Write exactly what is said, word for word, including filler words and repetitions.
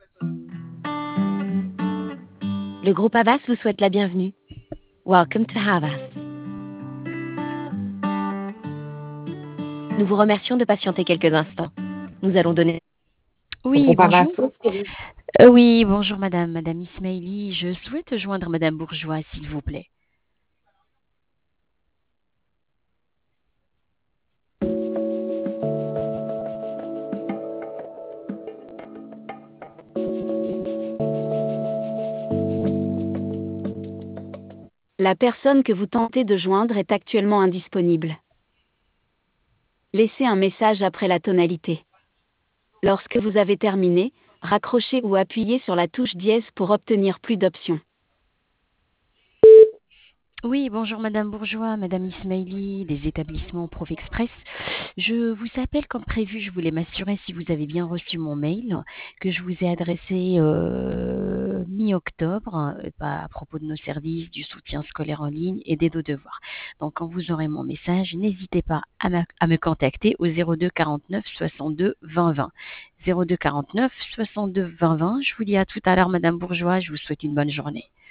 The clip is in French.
Le groupe Havas vous souhaite la bienvenue. Welcome to Havas. Nous vous remercions de patienter quelques instants. Nous allons donner... Oui, Groupe Havas. bonjour. Euh, oui, bonjour madame, madame Ismaili. Je souhaite joindre madame Bourgeois, s'il vous plaît. La personne que vous tentez de joindre est actuellement indisponible. Laissez un message après la tonalité. Lorsque vous avez terminé, raccrochez ou appuyez sur la touche dièse pour obtenir plus d'options. Oui, bonjour madame Bourgeois, madame Ismaili, des établissements Prof Express. Je vous appelle comme prévu, je voulais m'assurer si vous avez bien reçu mon mail que je vous ai adressé euh, mi-octobre euh, à propos de nos services, du soutien scolaire en ligne et des deux devoirs. Donc quand vous aurez mon message, n'hésitez pas à, ma- à me contacter au zéro deux quarante-neuf soixante-deux vingt vingt. zéro deux quarante-neuf soixante-deux vingt vingt. Je vous dis à tout à l'heure madame Bourgeois, je vous souhaite une bonne journée.